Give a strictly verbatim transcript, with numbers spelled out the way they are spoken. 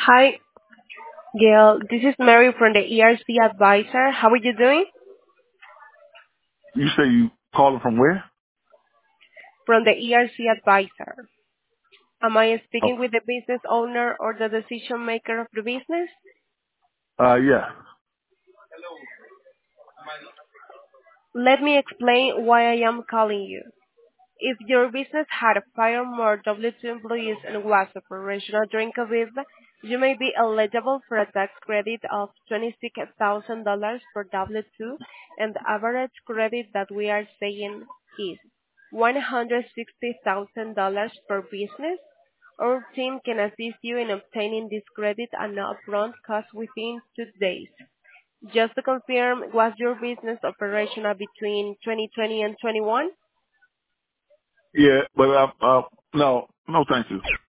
Hi, Gail. This is Mary from the E R C Advisor. How are you doing? You say you calling from where? From the E R C Advisor. Am I Oh, speaking with the business owner or the decision maker of the business? uh, yeah, Let me explain why I am calling you. If your business had five or more W two employees and was operational during COVID, you may be eligible for a tax credit of twenty-six thousand dollars per W two, and the average credit that we are saying is one hundred sixty thousand dollars per business. Our team can assist you in obtaining this credit at no upfront cost within two days. Just to confirm, was your business operational between twenty twenty and twenty-one? yeah, but uh, uh, no, no, thank you.